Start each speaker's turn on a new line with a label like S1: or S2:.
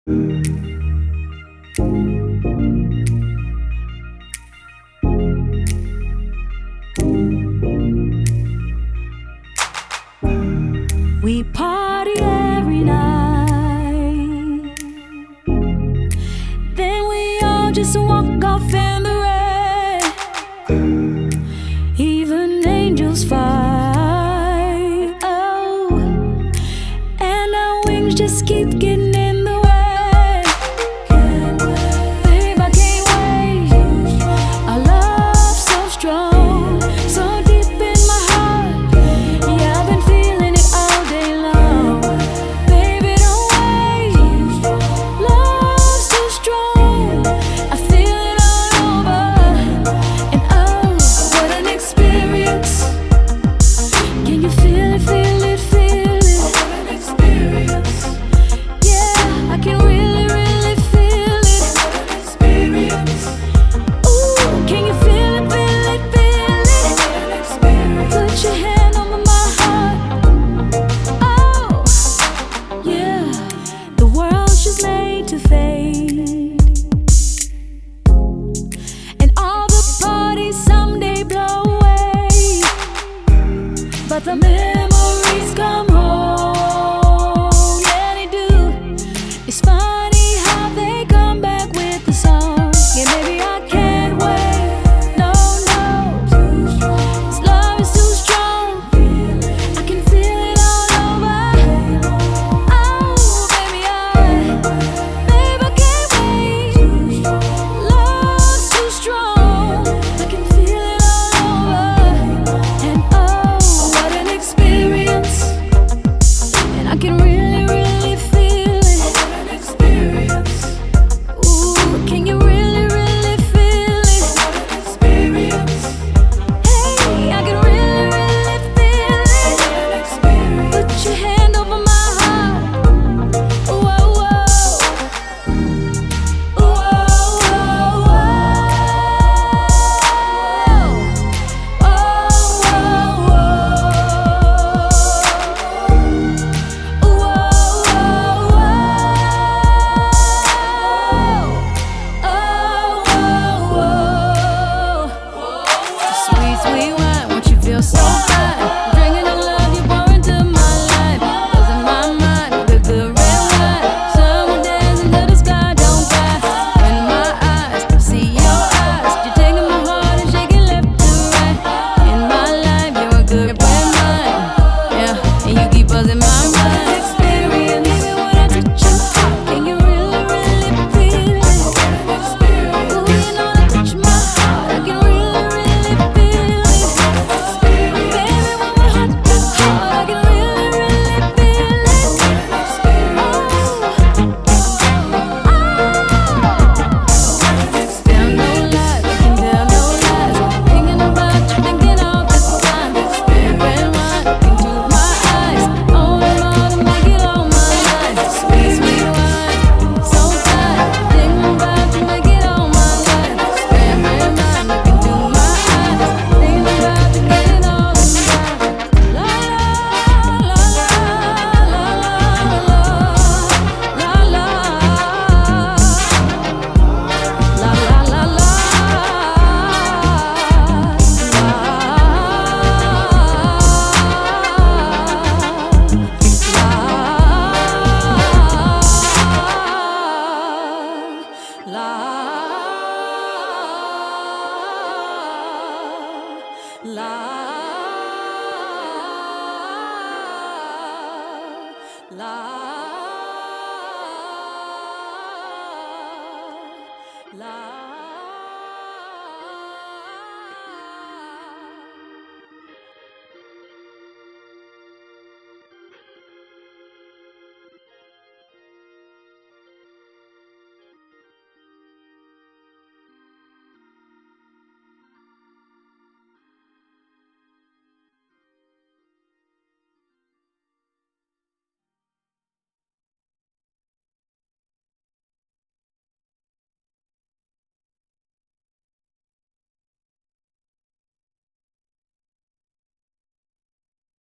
S1: We party every night, then we all just walk off in the rain. Even angels fly, oh, and our wings just keep getting in the way. Babe, I can't wait. Our love so strong, so deep in my heart. Yeah, I've been feeling it all day long. Baby, don't wait. Love's too strong. I feel it all over. And oh, what an experience. Can you feel it, feel it, feel it? Oh, what an experience. Yeah, I can really, really feel it. Oh, what an experience. Ooh, can you feel it, feel it, feel it? Oh, what an experience. Put your hand on my heart. Oh, yeah. The world's just made to fade.